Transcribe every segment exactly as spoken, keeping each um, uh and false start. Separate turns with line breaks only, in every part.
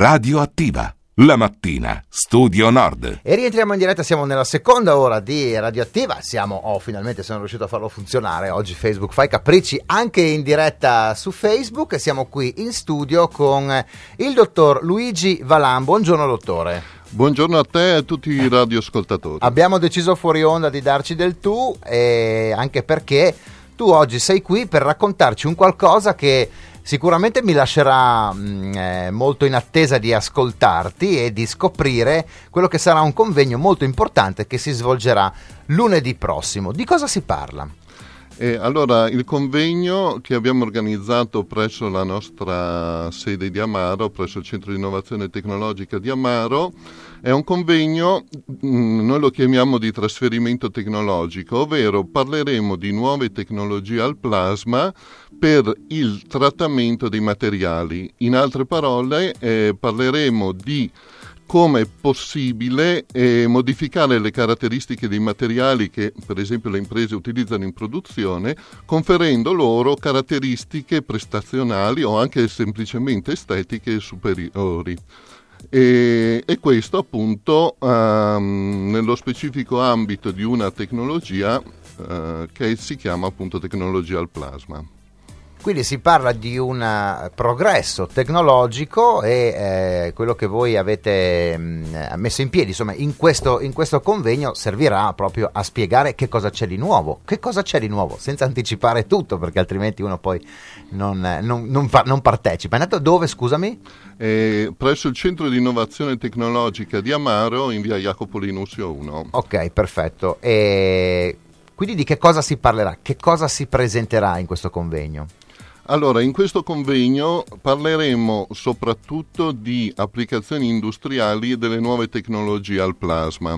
Radioattiva. La mattina, Studio Nord.
E rientriamo in diretta, siamo nella seconda ora di Radioattiva. Siamo, oh, finalmente sono riuscito a farlo funzionare. Oggi Facebook fa i capricci anche in diretta su Facebook. Siamo qui in studio con il dottor Luigi Valan. Buongiorno dottore.
Buongiorno a te e a tutti i radioascoltatori.
Abbiamo deciso fuori onda di darci del tu, e anche perché tu oggi sei qui per raccontarci un qualcosa che sicuramente mi lascerà mh, eh, molto in attesa di ascoltarti e di scoprire quello che sarà un convegno molto importante che si svolgerà lunedì prossimo. Di cosa si parla?
Eh, allora, il convegno che abbiamo organizzato presso la nostra sede di Amaro, presso il Centro di Innovazione Tecnologica di Amaro, è un convegno, mh, noi lo chiamiamo di trasferimento tecnologico, ovvero parleremo di nuove tecnologie al plasma per il trattamento dei materiali. In altre parole, eh, parleremo di come è possibile eh, modificare le caratteristiche dei materiali che per esempio le imprese utilizzano in produzione, conferendo loro caratteristiche prestazionali o anche semplicemente estetiche superiori. E, e questo appunto um, nello specifico ambito di una tecnologia uh, che si chiama appunto tecnologia al plasma.
Quindi si parla di un progresso tecnologico e eh, quello che voi avete mh, messo in piedi, insomma, in questo, in questo convegno servirà proprio a spiegare che cosa c'è di nuovo. Che cosa c'è di nuovo? Senza anticipare tutto, perché altrimenti uno poi non, non, non, fa, non partecipa. È andato dove, scusami?
Eh, presso il Centro di Innovazione Tecnologica di Amaro, in via Jacopo Linusio uno.
Ok, perfetto. E quindi di che cosa si parlerà? Che cosa si presenterà in questo convegno?
Allora, in questo convegno parleremo soprattutto di applicazioni industriali e delle nuove tecnologie al plasma.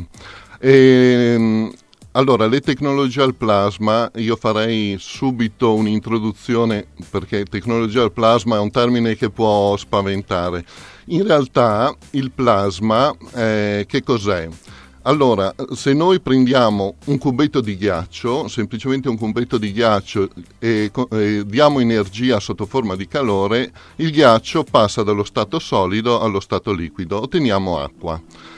E, allora, le tecnologie al plasma, io farei subito un'introduzione perché tecnologia al plasma è un termine che può spaventare. In realtà il plasma eh, che cos'è? Allora, se noi prendiamo un cubetto di ghiaccio, semplicemente un cubetto di ghiaccio e, e diamo energia sotto forma di calore, il ghiaccio passa dallo stato solido allo stato liquido, otteniamo acqua.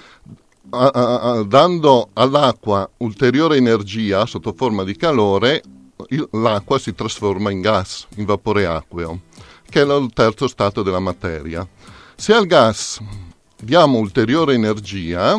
A, a, a, dando all'acqua ulteriore energia sotto forma di calore, il, l'acqua si trasforma in gas, in vapore acqueo, che è il terzo stato della materia. Se al gas diamo ulteriore energia,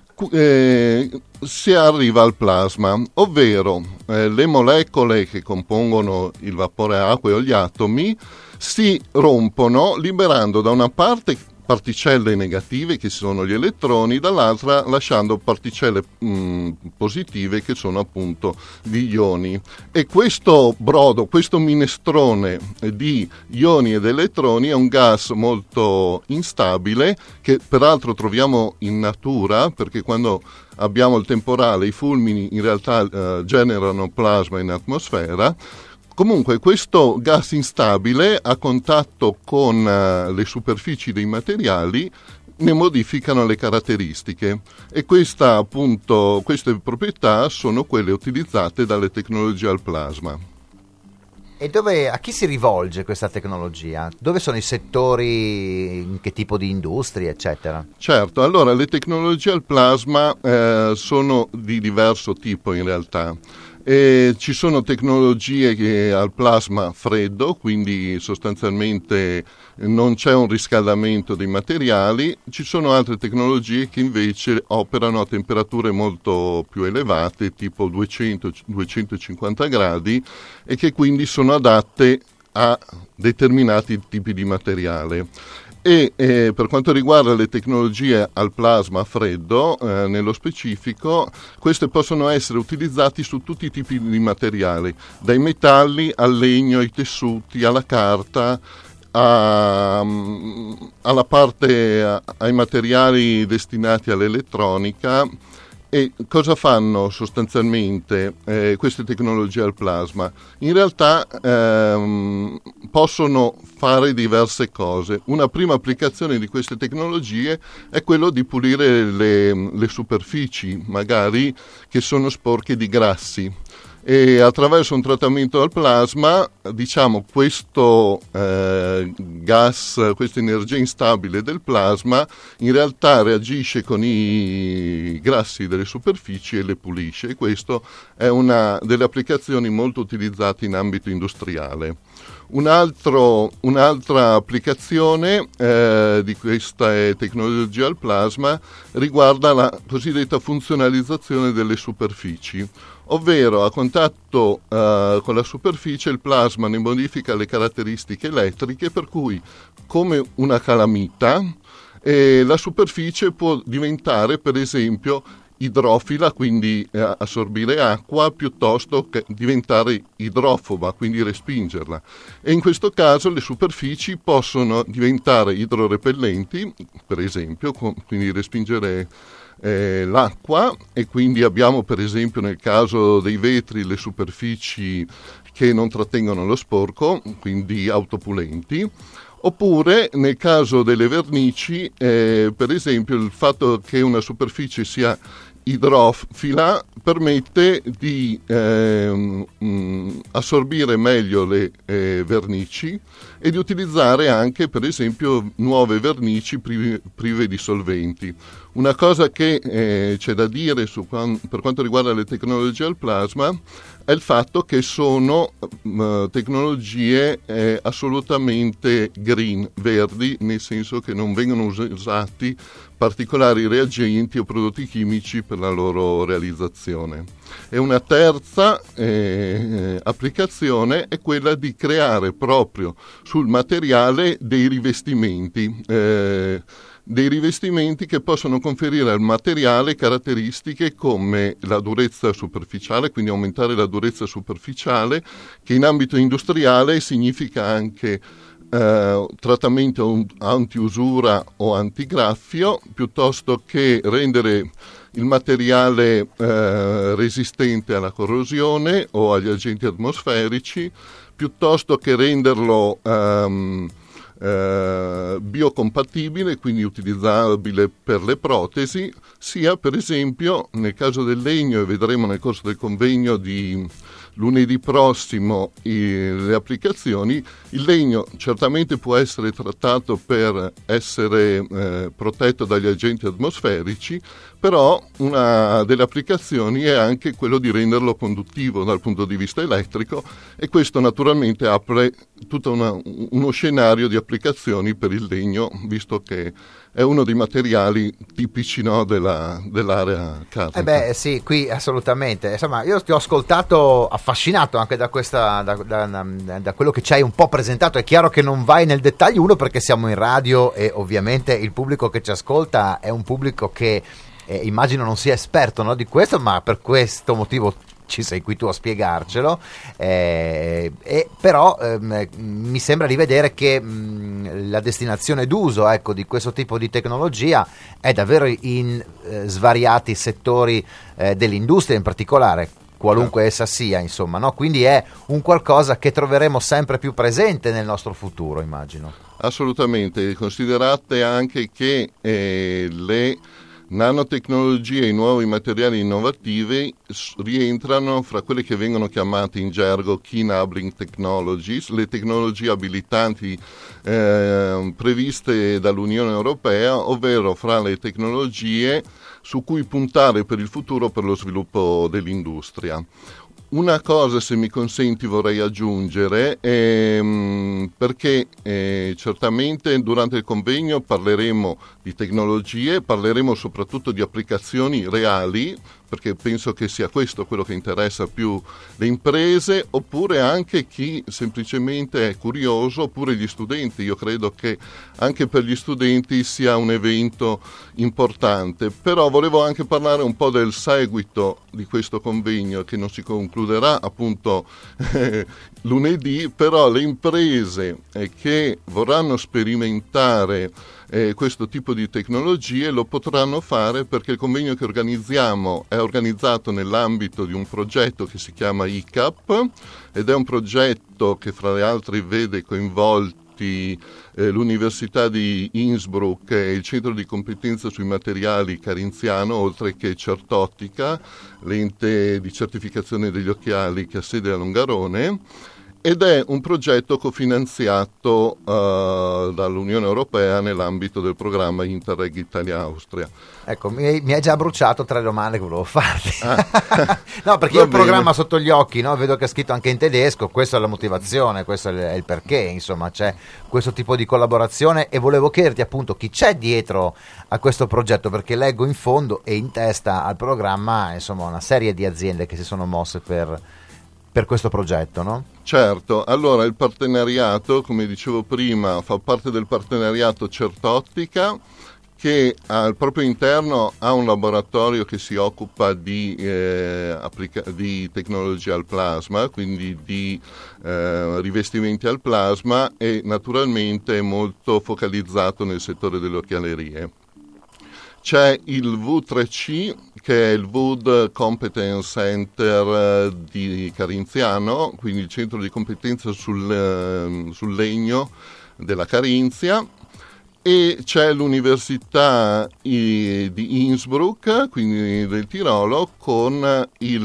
Eh, si arriva al plasma, ovvero eh, le molecole che compongono il vapore acqueo, gli atomi, si rompono liberando da una parte particelle negative che sono gli elettroni, dall'altra lasciando particelle mh, positive che sono appunto gli ioni. E questo brodo, questo minestrone di ioni ed elettroni è un gas molto instabile che peraltro troviamo in natura, perché quando abbiamo il temporale i fulmini in realtà eh, generano plasma in atmosfera. Comunque questo gas instabile a contatto con uh, le superfici dei materiali ne modificano le caratteristiche e questa, appunto, queste proprietà sono quelle utilizzate dalle tecnologie al plasma.
E dove, a chi si rivolge questa tecnologia? Dove sono i settori, in che tipo di industrie, eccetera?
Certo, allora le tecnologie al plasma eh, sono di diverso tipo in realtà. E ci sono tecnologie che al plasma freddo, quindi sostanzialmente non c'è un riscaldamento dei materiali. Ci sono altre tecnologie che invece operano a temperature molto più elevate, tipo duecento duecentocinquanta gradi, e che quindi sono adatte a determinati tipi di materiale. E eh, per quanto riguarda le tecnologie al plasma freddo, eh, nello specifico, queste possono essere utilizzate su tutti i tipi di materiali, dai metalli al legno, ai tessuti, alla carta, a, alla parte, a, ai materiali destinati all'elettronica. E cosa fanno sostanzialmente eh, queste tecnologie al plasma? In realtà ehm, possono fare diverse cose. Una prima applicazione di queste tecnologie è quello di pulire le, le superfici, magari che sono sporche di grassi. e attraverso un trattamento al plasma, diciamo, questo eh, gas, questa energia instabile del plasma in realtà reagisce con i grassi delle superfici e le pulisce, e questo è una delle applicazioni molto utilizzate in ambito industriale. Un altro, un'altra applicazione eh, di questa tecnologia al plasma riguarda la cosiddetta funzionalizzazione delle superfici, ovvero a contatto eh, con la superficie il plasma ne modifica le caratteristiche elettriche, per cui come una calamita eh, la superficie può diventare per esempio idrofila, quindi eh, assorbire acqua, piuttosto che diventare idrofoba, quindi respingerla. E in questo caso le superfici possono diventare idrorepellenti, per esempio, con, quindi respingere eh, l'acqua, e quindi abbiamo per esempio nel caso dei vetri le superfici che non trattengono lo sporco, quindi autopulenti. Oppure nel caso delle vernici, eh, per esempio, il fatto che una superficie sia idrofila permette di eh, mh, assorbire meglio le eh, vernici e di utilizzare anche per esempio nuove vernici prive, prive di solventi. Una cosa che eh, c'è da dire su, per quanto riguarda le tecnologie al plasma è il fatto che sono uh, tecnologie eh, assolutamente green, verdi, nel senso che non vengono us- usati particolari reagenti o prodotti chimici per la loro realizzazione. E una terza eh, applicazione è quella di creare proprio sul materiale dei rivestimenti, eh, dei rivestimenti che possono conferire al materiale caratteristiche come la durezza superficiale, quindi aumentare la durezza superficiale, che in ambito industriale significa anche eh, trattamento antiusura o antigraffio, piuttosto che rendere il materiale eh, resistente alla corrosione o agli agenti atmosferici, piuttosto che renderlo ehm, Uh, biocompatibile, quindi utilizzabile per le protesi, sia per esempio nel caso del legno, e vedremo nel corso del convegno di lunedì prossimo i, le applicazioni. Il legno certamente può essere trattato per essere eh, protetto dagli agenti atmosferici, però una delle applicazioni è anche quello di renderlo conduttivo dal punto di vista elettrico, e questo naturalmente apre tutto una, uno scenario di applicazioni per il legno, visto che è uno dei materiali tipici, no, della, dell'area carnica.
Eh beh sì, qui assolutamente. Insomma, io ti ho ascoltato affascinato anche da questa da, da, da quello che ci hai un po' presentato. È chiaro che non vai nel dettaglio, uno perché siamo in radio e ovviamente il pubblico che ci ascolta è un pubblico che eh, immagino non sia esperto, no, di questo, ma per questo motivo ci sei qui tu a spiegarcelo, eh, e però ehm, mi sembra di vedere che mh, la destinazione d'uso, ecco, di questo tipo di tecnologia è davvero in eh, svariati settori eh, dell'industria, in particolare qualunque essa sia, insomma, no? Quindi è un qualcosa che troveremo sempre più presente nel nostro futuro, immagino.
Assolutamente, considerate anche che eh, le nanotecnologie e i nuovi materiali innovativi rientrano fra quelle che vengono chiamate in gergo key enabling technologies, le tecnologie abilitanti eh, previste dall'Unione Europea, ovvero fra le tecnologie su cui puntare per il futuro per lo sviluppo dell'industria. Una cosa, se mi consenti, vorrei aggiungere, ehm, perché eh, certamente durante il convegno parleremo di tecnologie, parleremo soprattutto di applicazioni reali, perché penso che sia questo quello che interessa più le imprese, oppure anche chi semplicemente è curioso, oppure gli studenti. Io credo che anche per gli studenti sia un evento importante. Però volevo anche parlare un po' del seguito di questo convegno, che non si concluderà appunto eh, lunedì, però le imprese eh, che vorranno sperimentare Eh, questo tipo di tecnologie lo potranno fare, perché il convegno che organizziamo è organizzato nell'ambito di un progetto che si chiama I C A P, ed è un progetto che fra le altre vede coinvolti presenti eh, l'Università di Innsbruck e il Centro di Competenza sui Materiali Carinziano, oltre che Certottica, l'ente di certificazione degli occhiali che ha sede a Longarone, ed è un progetto cofinanziato uh, dall'Unione Europea nell'ambito del programma Interreg Italia-Austria.
Ecco, mi, mi hai già bruciato tre domande che volevo farti.
Ah.
No, perché io ho il programma sotto gli occhi, no? Vedo che è scritto anche in tedesco, questa è la motivazione, questo è il, è il perché, insomma, c'è questo tipo di collaborazione, e volevo chiederti appunto chi c'è dietro a questo progetto, perché leggo in fondo e in testa al programma, insomma, una serie di aziende che si sono mosse per... per questo progetto, no?
Certo, allora il partenariato, come dicevo prima, fa parte del partenariato Certottica, che al proprio interno ha un laboratorio che si occupa di, eh, applica- di tecnologia al plasma, quindi di eh, rivestimenti al plasma, e naturalmente è molto focalizzato nel settore delle occhialerie. C'è il V tre C, che è il Wood Competence Center di Carinziano, quindi il centro di competenza sul, sul legno della Carinzia, e c'è l'Università di Innsbruck, quindi del Tirolo, con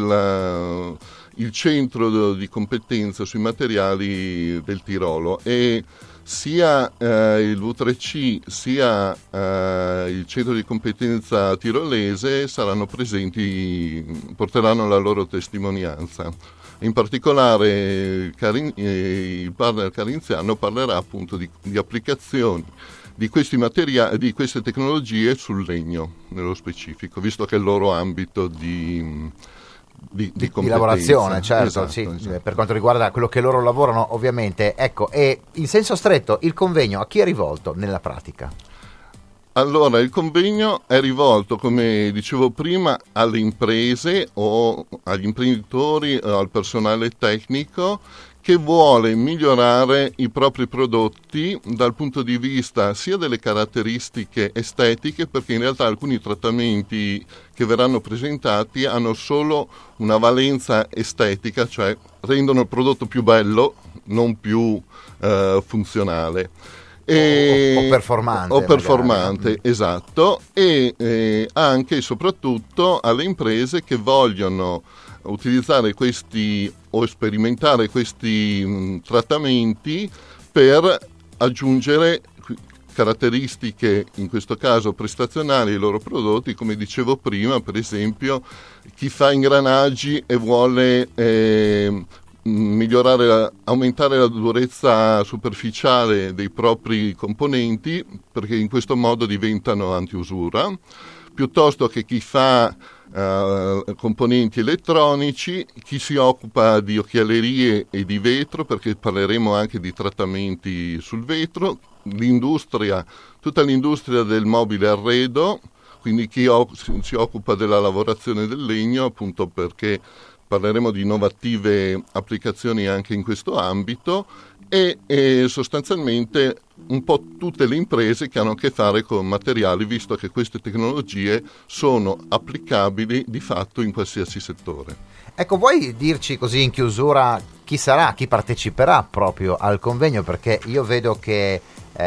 il, il centro di competenza sui materiali del Tirolo, e sia eh, il V tre C sia eh, il centro di competenza tirolese saranno presenti, porteranno la loro testimonianza. In particolare Carin, eh, il partner carinziano parlerà appunto di, di applicazioni di questi materiali, di queste tecnologie sul legno nello specifico, visto che è il loro ambito di Di, di,
di lavorazione, certo,
esatto,
sì,
esatto.
Per quanto riguarda quello che loro lavorano, ovviamente. Ecco, e in senso stretto il convegno a chi è rivolto nella pratica?
Allora, il convegno è rivolto, come dicevo prima, alle imprese o agli imprenditori o al personale tecnico che vuole migliorare i propri prodotti dal punto di vista sia delle caratteristiche estetiche, perché in realtà alcuni trattamenti che verranno presentati hanno solo una valenza estetica, cioè rendono il prodotto più bello, non più eh, funzionale.
E, o, o performante.
O performante, magari. Esatto, e eh, anche e soprattutto alle imprese che vogliono utilizzare questi o sperimentare questi mh, trattamenti per aggiungere caratteristiche, in questo caso prestazionali, ai loro prodotti. Come dicevo prima, per esempio, chi fa ingranaggi e vuole eh, migliorare, la, aumentare la durezza superficiale dei propri componenti, perché in questo modo diventano antiusura, piuttosto che chi fa Uh, componenti elettronici, chi si occupa di occhialerie e di vetro, perché parleremo anche di trattamenti sul vetro, l'industria, tutta l'industria del mobile arredo, quindi chi o- si occupa della lavorazione del legno, appunto perché parleremo di innovative applicazioni anche in questo ambito, e, e sostanzialmente un po' tutte le imprese che hanno a che fare con materiali, visto che queste tecnologie sono applicabili di fatto in qualsiasi settore.
Ecco, vuoi dirci così in chiusura chi sarà, chi parteciperà proprio al convegno? Perché io vedo che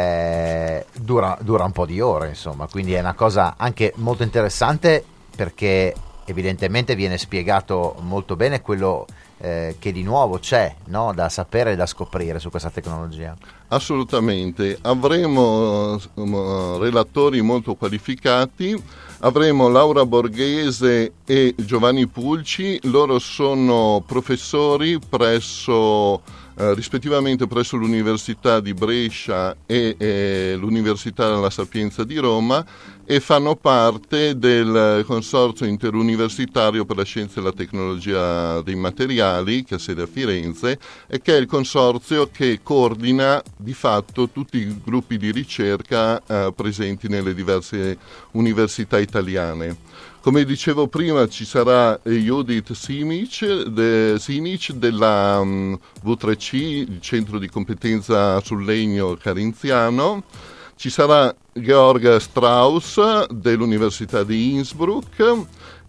eh, dura, dura un po' di ore, insomma, quindi è una cosa anche molto interessante, perché evidentemente viene spiegato molto bene quello eh, che di nuovo c'è, no? Da sapere e da scoprire su questa tecnologia.
Assolutamente, avremo uh, relatori molto qualificati, avremo Laura Borghese e Giovanni Pulci, loro sono professori presso Uh, rispettivamente presso l'Università di Brescia e eh, l'Università La Sapienza di Roma, e fanno parte del Consorzio Interuniversitario per la Scienza e la Tecnologia dei Materiali, che ha sede a Firenze, e che è il consorzio che coordina di fatto tutti i gruppi di ricerca uh, presenti nelle diverse università italiane. Come dicevo prima, ci sarà Judith Simic, de, Sinic della um, V tre C, il centro di competenza sul legno carinziano. Ci sarà Georg Strauss dell'Università di Innsbruck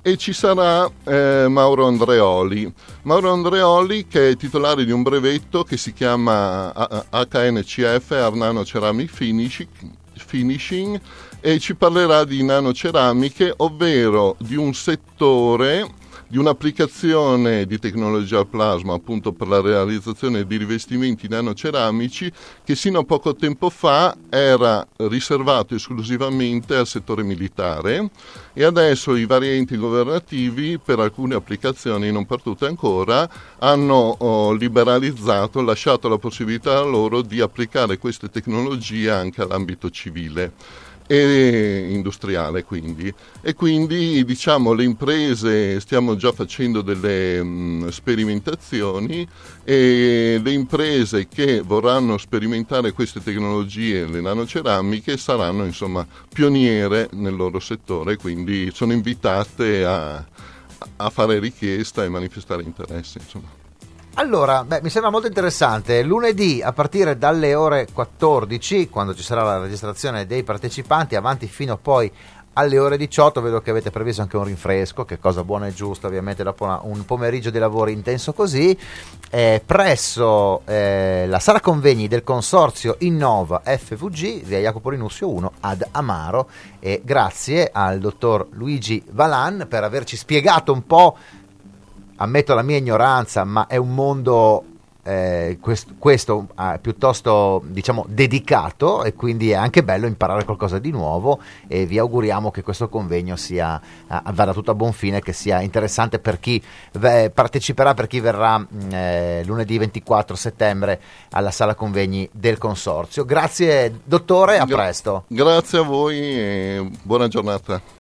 e ci sarà eh, Mauro Andreoli. Mauro Andreoli, che è titolare di un brevetto che si chiama H N C F, Arnano Ceramic Finishing, Finishing, e ci parlerà di nanoceramiche, ovvero di un settore, di un'applicazione di tecnologia al plasma appunto per la realizzazione di rivestimenti nanoceramici che sino a poco tempo fa era riservato esclusivamente al settore militare, e adesso i vari enti governativi, per alcune applicazioni, non per tutte ancora, hanno oh, liberalizzato, lasciato la possibilità a loro di applicare queste tecnologie anche all'ambito civile e industriale, quindi e quindi diciamo le imprese, stiamo già facendo delle mh, sperimentazioni, e le imprese che vorranno sperimentare queste tecnologie, le nanoceramiche, saranno insomma pioniere nel loro settore, quindi sono invitate a, a fare richiesta e manifestare interesse, insomma.
Allora, beh, mi sembra molto interessante. Lunedì a partire dalle ore quattordici, quando ci sarà la registrazione dei partecipanti, avanti fino poi alle ore diciotto. Vedo che avete previsto anche un rinfresco, che cosa buona e giusta ovviamente dopo una, un pomeriggio di lavori intenso così, eh, presso eh, la sala convegni del consorzio Innova F V G, via Jacopo Rinussio uno ad Amaro. E grazie al dottor Luigi Valan per averci spiegato un po'. Ammetto la mia ignoranza, ma è un mondo eh, questo, questo eh, piuttosto diciamo dedicato, e quindi è anche bello imparare qualcosa di nuovo, e vi auguriamo che questo convegno sia eh, vada tutto a buon fine, che sia interessante per chi v- parteciperà, per chi verrà eh, lunedì ventiquattro settembre alla sala convegni del consorzio. Grazie dottore, a
Gra-
presto.
Grazie a voi e buona giornata.